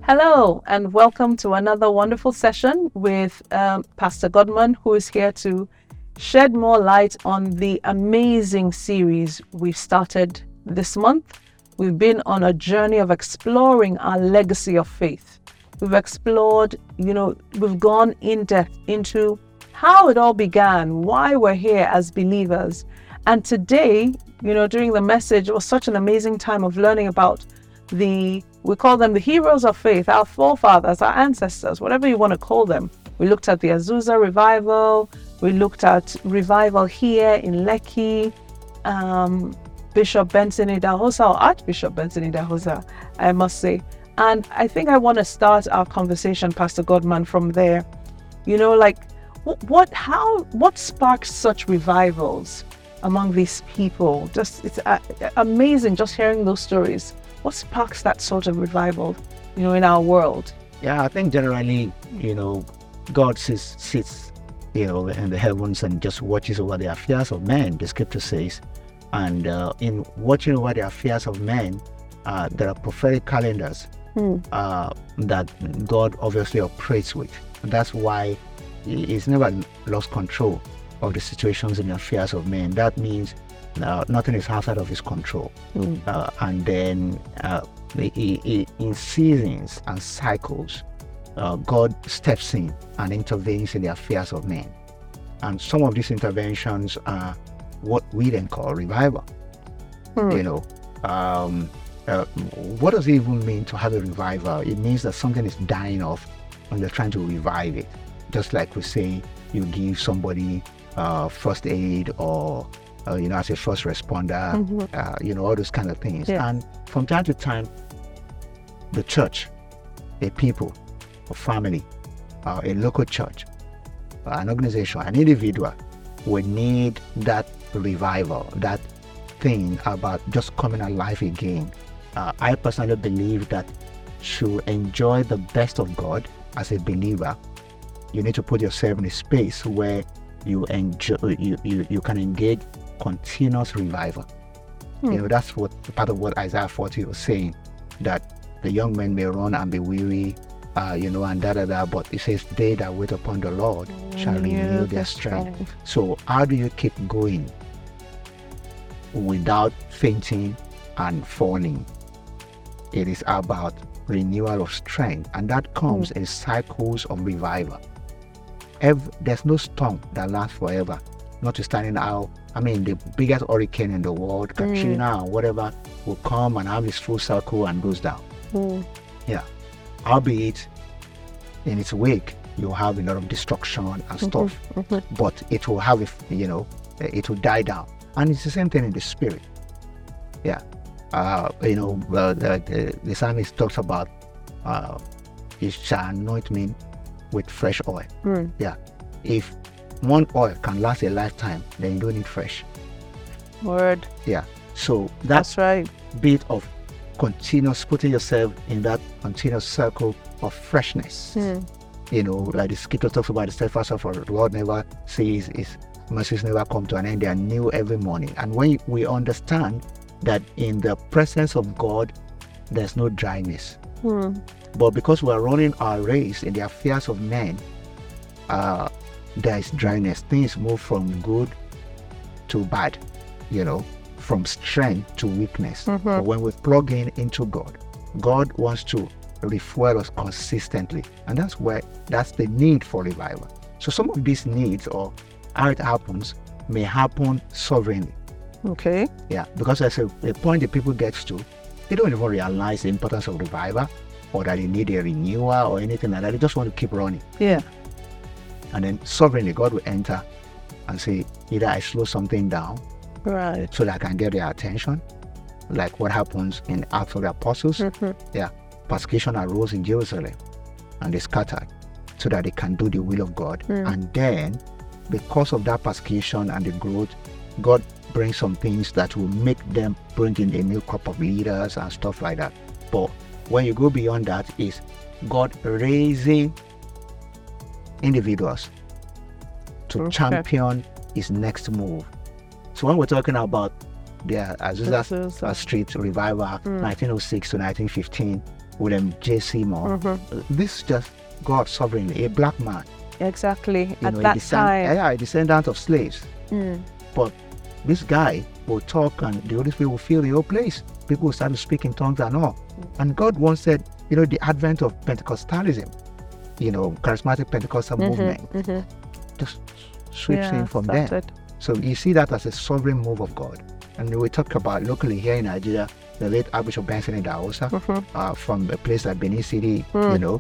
Hello, and welcome to another wonderful session with Pastor Godman, who is here to shed more light on the amazing series we've started this month. We've been on a journey of exploring our legacy of faith. We've explored, we've gone in depth into how it all began, why we're here as believers. And today, during the message, it was such an amazing time of learning about we call them the heroes of faith, our forefathers, our ancestors, whatever you want to call them. We looked at the Azusa revival. We looked at revival here in Lekki. Bishop Benson Idahosa, or Archbishop Benson Idahosa, I must say. And I think I want to start our conversation, Pastor Godman, from there. What sparks such revivals among these people? It's amazing just hearing those stories. What sparks that sort of revival, in our world? Yeah, I think generally, God sits, in the heavens and just watches over the affairs of men, the scripture says. And in watching over the affairs of men, there are prophetic calendars that God obviously operates with. And that's why He's never lost control of the situations and the affairs of men. That means nothing is outside of His control. And then in seasons and cycles, God steps in and intervenes in the affairs of men. And some of these interventions are what we then call revival. What does it even mean to have a revival? It means that something is dying off and you're trying to revive it. Just like we say, you give somebody first aid or as a first responder, all those kind of things. Yes. And from time to time, the church, a people, a family, a local church, an organization, an individual will need that revival, that thing about just coming alive again. I personally believe that to enjoy the best of God as a believer, you need to put yourself in a space where you enjoy, you can engage continuous revival. That's what part of what Isaiah 40 was saying, that the young men may run and be weary, and but it says they that wait upon the Lord shall renew their strength. So how do you keep going without fainting and falling? It is about renewal of strength, and that comes in cycles of revival. There's no storm that lasts forever. Notwithstanding how, the biggest hurricane in the world, Katrina or whatever, will come and have its full circle and goes down. Yeah. Albeit, in its wake, you'll have a lot of destruction and stuff. But it will have, it will die down. And it's the same thing in the spirit. Yeah. The psalmist talks about, He shall anoint me with fresh oil. Yeah. If one oil can last a lifetime, then you don't need fresh. Word. Yeah. So That's right. bit of continuous putting yourself in that continuous circle of freshness. Like the scripture talks about, the steadfast love of the Lord never ceases, His mercies never come to an end, they are new every morning. And when we understand that in the presence of God, there's no dryness. But because we are running our race in the affairs of men, there is dryness. Things move from good to bad, from strength to weakness. But when we plug into God, God wants to refuel us consistently. And that's the need for revival. So some of these needs, or how it happens, may happen sovereignly. Okay. Yeah, because there's a point that people get to, they don't even realize the importance of revival, or that they need a renewal or anything like that. They just want to keep running. Yeah. And then sovereignly, God will enter and say, either I slow something down, Right. so that I can get their attention, like what happens in Acts of the Apostles. Yeah, persecution arose in Jerusalem and they scattered so that they can do the will of God. And then, because of that persecution and the growth, God brings some things that will make them bring in a new crop of leaders and stuff like that. But when you go beyond that, is God raising individuals to champion His next move. So when we're talking about the Azusa Street revival, 1906 to 1915, William J. Seymour. This is just God sovereignly, a black man. Exactly. You At know, that time. a descendant of slaves. But this guy will talk and the Holy Spirit will fill the whole place. People will start to speak in tongues and all. And God once said, you know, the advent of Pentecostalism, you know, charismatic Pentecostal movement, just sweeps in from there. So you see that as a sovereign move of God. And we talk about locally here in Nigeria, the late Archbishop Benson Idahosa, from a place like Benin City, you know,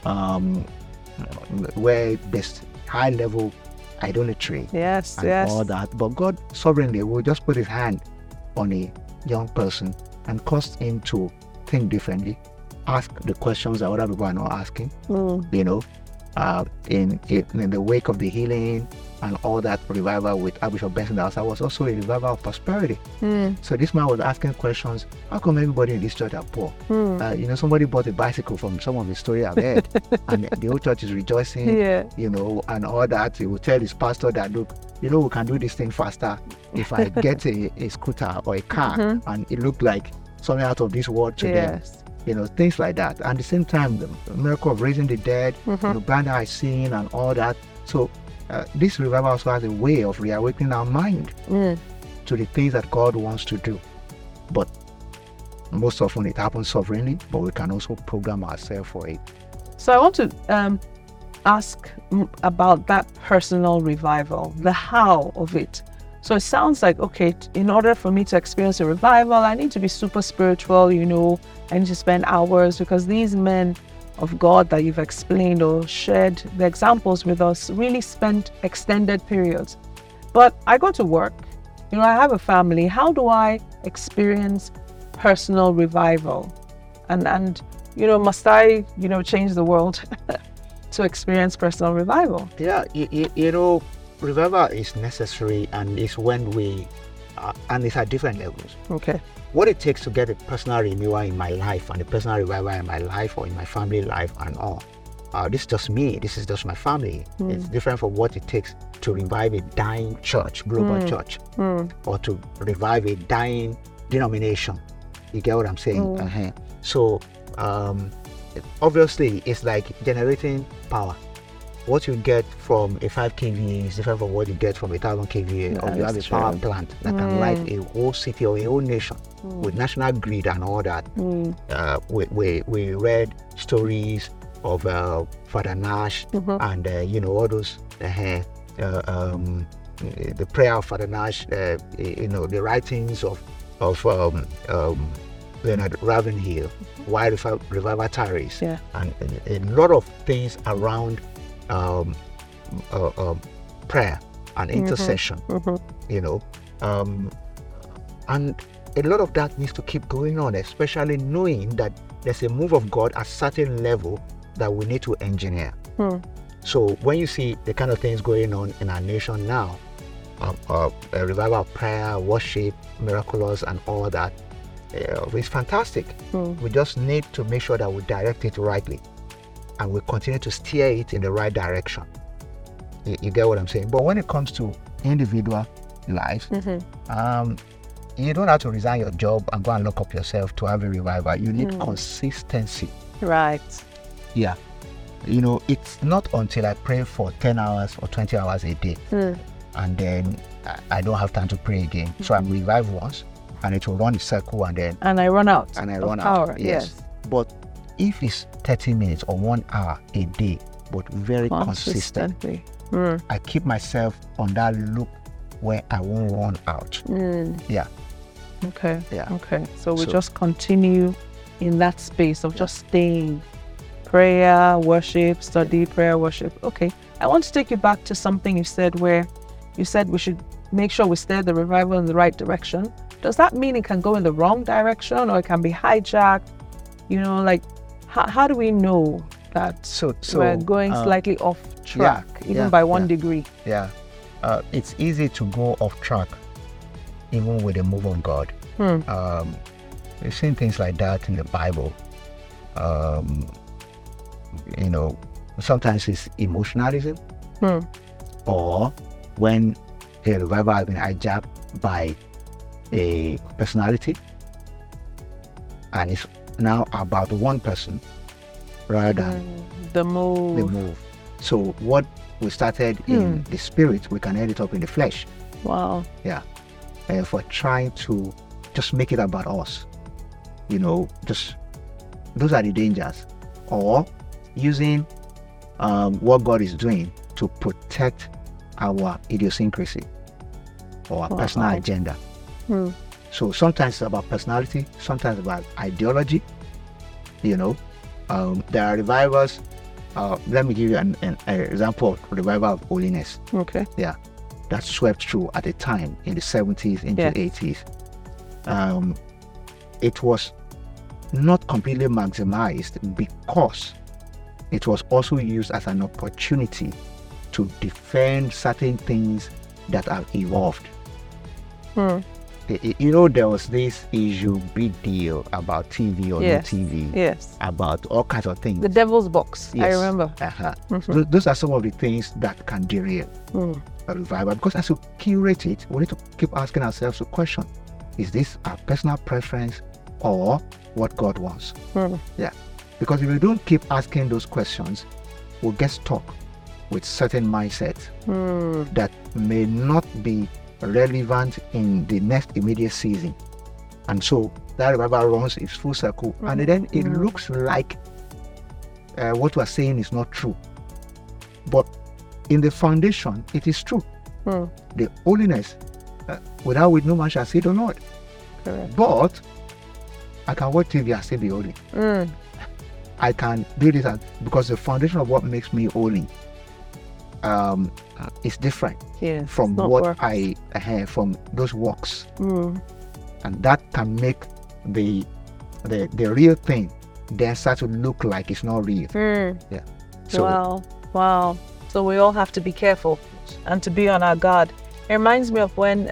where there's high level idolatry and all that. But God sovereignly will just put his hand on a young person and cause him to think differently, ask the questions that other people are not asking, you know, in the wake of the healing and all that revival with Archbishop Benson Idahosa was also a revival of prosperity. So this man was asking questions, how come everybody in this church are poor? You know, somebody bought a bicycle from some of the story I've heard and the whole church is rejoicing, you know, and all that. He will tell his pastor that, look, you know, we can do this thing faster if I get a scooter or a car and it looked like something out of this world to them. You know, things like that. And at the same time, the miracle of raising the dead, you know, blind eyes seeing and all that. So this revival also has a way of reawakening our mind to the things that God wants to do. But most often it happens sovereignly, but we can also program ourselves for it. So I want to ask about that personal revival, the how of it. So it sounds like, okay, in order for me to experience a revival, I need to be super spiritual, you know, I need to spend hours, because these men of God that you've explained or shared the examples with us really spent extended periods. But I go to work, you know, I have a family. How do I experience personal revival? And you know, must I, you know, change the world to experience personal revival? Yeah, you know, revival is necessary, and it's when we, and it's at different levels. Okay. What it takes to get a personal renewal in my life and a personal revival in my life or in my family life and all. This is just me. This is just my family. It's different from what it takes to revive a dying church, global church, or to revive a dying denomination. You get what I'm saying? So obviously, it's like generating power. What you get from a 5 kVA is different from what you get from a 1,000 kVA, or you have a power plant that can light a whole city or a whole nation with national grid and all that. We read stories of Father Nash and you know, all those the prayer of Father Nash, you know, the writings of Leonard Ravenhill, why revival tarries, and a lot of things around prayer and intercession, you know, and a lot of that needs to keep going on, especially knowing that there's a move of God at certain level that we need to engineer. So when you see the kind of things going on in our nation now, a revival of prayer, worship, miraculous and all that, it's fantastic. We just need to make sure that we direct it rightly and we continue to steer it in the right direction. You get what I'm saying? But when it comes to individual life, you don't have to resign your job and go and lock up yourself to have a revival. You need consistency. Right. Yeah. You know, it's not until I pray for 10 hours or 20 hours a day and then I don't have time to pray again. So I'm revived once and it will run a circle and then... And I run out. And I run power. out. Yes. But if it's 30 minutes or 1 hour a day, but very consistently, I keep myself on that loop where I won't run out. Yeah. Okay. Yeah. Okay. So we just continue in that space of just staying. Prayer, worship, study, prayer, worship. Okay. I want to take you back to something you said where you said we should make sure we steer the revival in the right direction. Does that mean it can go in the wrong direction or it can be hijacked? You know, like, how do we know that we're going slightly off track, even by 1 degree? Yeah. It's easy to go off track, even with the move of God. We've seen things like that in the Bible. You know, sometimes it's emotionalism, or when a revival has been hijacked by a personality, and it's now about one person rather than The move. the move. So what we started in the spirit, we can end it up in the flesh. Wow. Yeah. For trying to just make it about us. Just those are the dangers. Or using what God is doing to protect our idiosyncrasy or our personal agenda. So sometimes it's about personality, sometimes about ideology. There are revivals. Let me give you an example of revival of holiness. Okay. Yeah, that swept through at the time in the 70s into the 80s. It was not completely maximized because it was also used as an opportunity to defend certain things that have evolved. There was this issue, big deal about TV or no TV. Yes. About all kinds of things. The devil's box. Yes. I remember. Those are some of the things that can derail a revival. Because as we curate it, we need to keep asking ourselves the question: is this our personal preference or what God wants? Yeah. Because if we don't keep asking those questions, we'll get stuck with certain mindsets that may not be relevant in the next immediate season. And so that revival runs its full circle, and then it looks like what we're saying is not true. But in the foundation, it is true. The holiness, without which no man shall see the Lord. Correct. But I can watch TV and still be holy. I can do this because the foundation of what makes me holy is different from what works. I have from those works. And that can make the real thing then start to look like it's not real. Yeah. So, Wow. So we all have to be careful and to be on our guard. It reminds me of when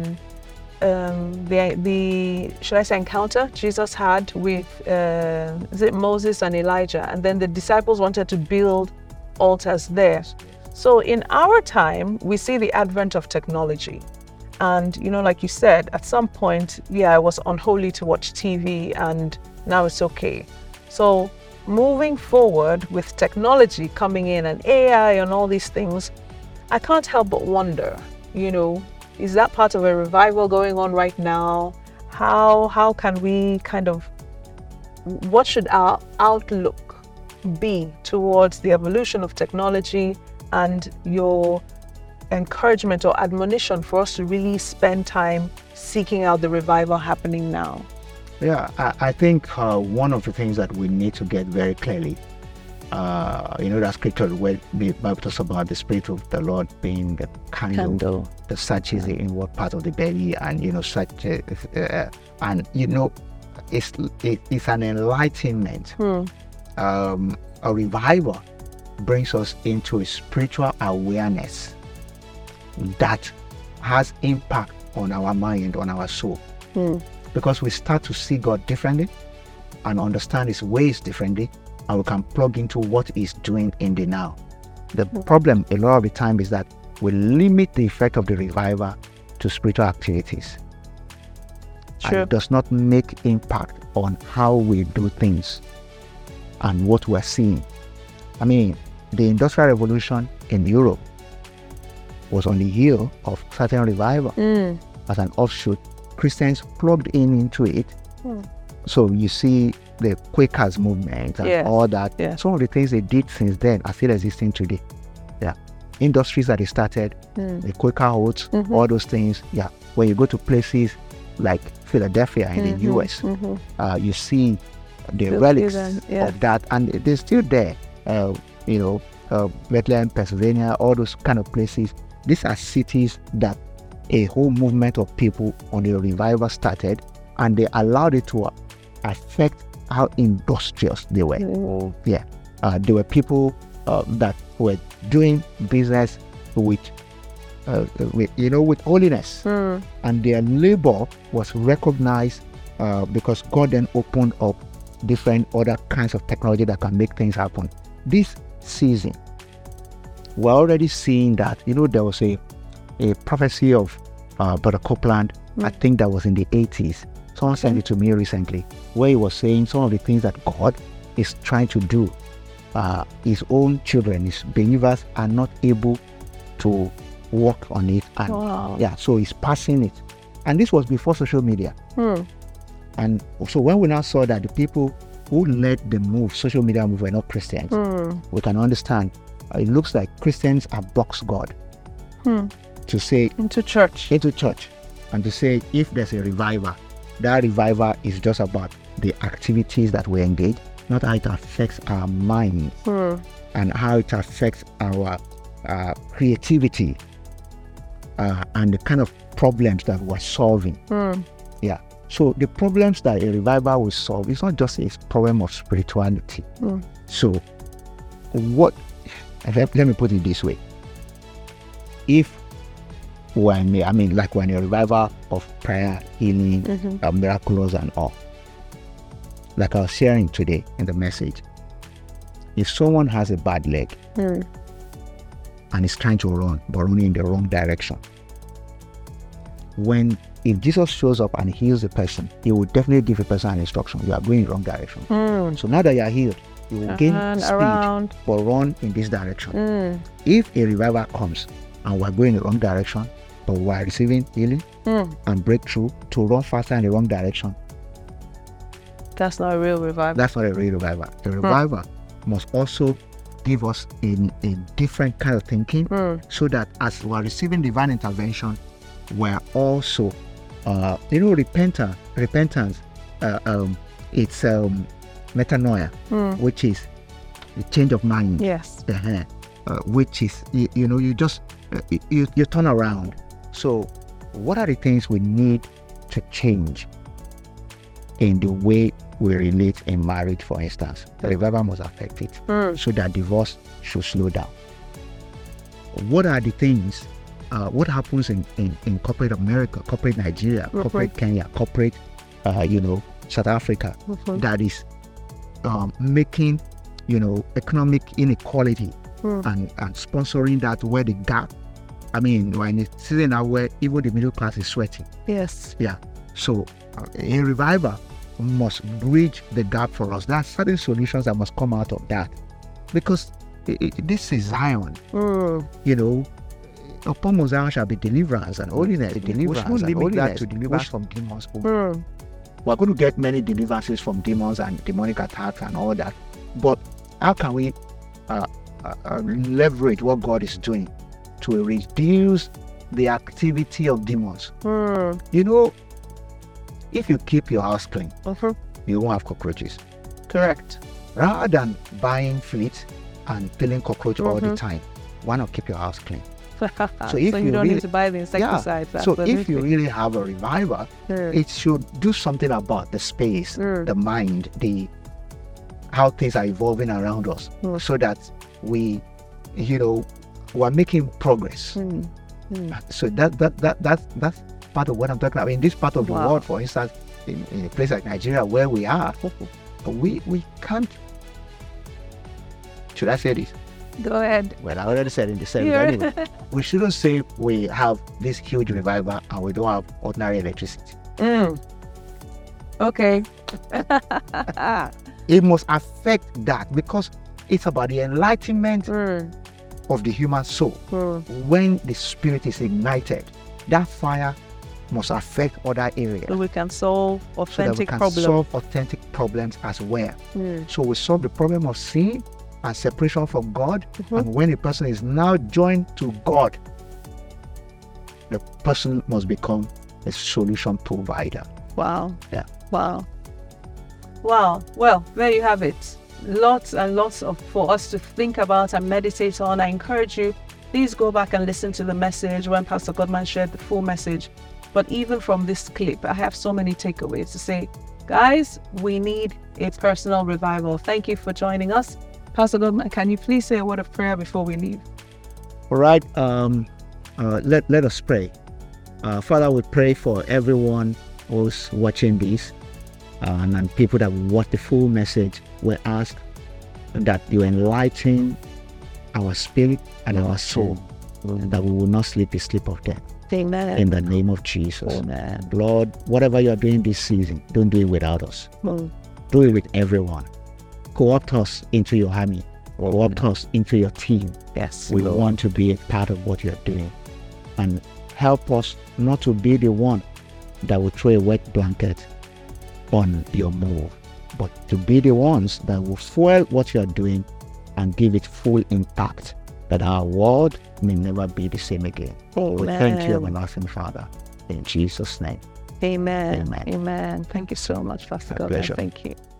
the should I say encounter Jesus had with is it Moses and Elijah, and then the disciples wanted to build altars there. So in our time, we see the advent of technology. And, like you said, at some point, it was unholy to watch TV, and now it's okay. So moving forward with technology coming in and AI and all these things, I can't help but wonder, is that part of a revival going on right now? How can we what should our outlook be towards the evolution of technology and your encouragement or admonition for us to really spend time seeking out the revival happening now? Yeah, I think one of the things that we need to get very clearly, that scripture where the Bible talks about the Spirit of the Lord being the candle that searches the inward part of the belly, and it's an enlightenment. A revival brings us into a spiritual awareness that has impact on our mind, on our soul. Because we start to see God differently and understand His ways differently, and we can plug into what He's doing in the now. The problem a lot of the time is that we limit the effect of the revival to spiritual activities. True. And it does not make impact on how we do things and what we're seeing. I mean, the Industrial Revolution in Europe was on the heel of certain revival. As an offshoot, Christians plugged into it. So you see the Quakers movement and all that. Some of the things they did since then are still existing today. Yeah. Industries that they started, the Quaker oats, all those things. Yeah. When you go to places like Philadelphia in the US, you see the relics of that, and they're still there. Bethlehem, Pennsylvania, all those kind of places. These are cities that a whole movement of people on the revival started, and they allowed it to affect how industrious they were. There were people that were doing business with holiness, and their labor was recognized because God then opened up different other kinds of technology that can make things happen. This season, we're already seeing that, there was a prophecy of Brother Copeland, I think that was in the 80s. Tom sent it to me recently, where he was saying some of the things that God is trying to do. His own children, his believers, are not able to work on it. And Wow. so he's passing it. And this was before social media. And so when we now saw that the people who led the move, social media move, were not Christians, we can understand. It looks like Christians have boxed God to say Into church. into church, and to say if there's a revival, that revival is just about the activities that we engage, not how it affects our minds and how it affects our creativity and the kind of problems that we're solving. So the problems that a revival will solve is not just a problem of spirituality. So what, let me put it this way. If like when a revival of prayer, healing, miraculous and all, like I was sharing today in the message, if someone has a bad leg and is trying to run, but running in the wrong direction, if Jesus shows up and heals the person, he will definitely give the person an instruction. You are going in the wrong direction. So now that you are healed, you will gain speed, but run in this direction. If a revival comes and we're going in the wrong direction, but we're receiving healing and breakthrough to run faster in the wrong direction, that's not a real revival. that's not a real revival. A revival must also give us a different kind of thinking, so that as we're receiving divine intervention, we're also repentance, it's metanoia, which is the change of mind. Yes. Which is you just you turn around. So what are the things we need to change in the way we relate in marriage, for instance? The revival must affect it, so that divorce should slow down. What are the things? What happens in corporate America, corporate Nigeria, corporate Kenya, corporate South Africa, that is making economic inequality and sponsoring that, where the gap, we're in a season now where even the middle class is sweating. Yes. So a revival must bridge the gap for us. There are certain solutions that must come out of that, because this is Zion. Upon Mount Zion shall be deliverance and holiness. We shouldn't limit that to deliverance from demons. We're going to get many deliverances from demons and demonic attacks and all that. But how can we leverage what God is doing to reduce the activity of demons? If you keep your house clean, you won't have cockroaches. Correct. Rather than buying fleas and killing cockroaches all the time, why not keep your house clean? So if you don't need to buy the insecticides. So if you really have a revival, it should do something about the space, the mind, how things are evolving around us, so that we're making progress. So that's part of what I'm talking about. In this part of the world, for instance, in a place like Nigeria where we are, we can't. Should I say this? Go ahead. Well, I already said in the service. Anyway, we shouldn't say we have this huge revival and we don't have ordinary electricity. Okay. It must affect that, because it's about the enlightenment of the human soul. When the spirit is ignited, that fire must affect other areas. So we can solve authentic problems. Solve authentic problems as well. So we solve the problem of sin and separation from God. And when a person is now joined to God, the person must become a solution provider. Wow. Yeah. Wow. Well, there you have it. Lots and lots for us to think about and meditate on. I encourage you, please go back and listen to the message when Pastor Godman shared the full message. But even from this clip, I have so many takeaways to say, guys, we need a personal revival. Thank you for joining us. Pastor Godman, can you please say a word of prayer before we leave? All right. Let us pray. Father, we pray for everyone who's watching this and people that watch the full message. We ask that you enlighten our spirit and our soul, that we will not sleep the sleep of death. Amen. In the name of Jesus. Amen. Lord, whatever you're doing this season, don't do it without us. Mm. Do it with everyone. Co-opt us into your army. Co-opt us into your team. Yes. We Lord. want to be a part of what you're doing. And help us not to be the one that will throw a wet blanket on your move, but to be the ones that will fuel what you're doing and give it full impact, that our world may never be the same again. Amen. We thank you, everlasting Father, in Jesus' name. Amen. Amen. Amen. Thank you so much, Pastor My Godman. pleasure. Thank you.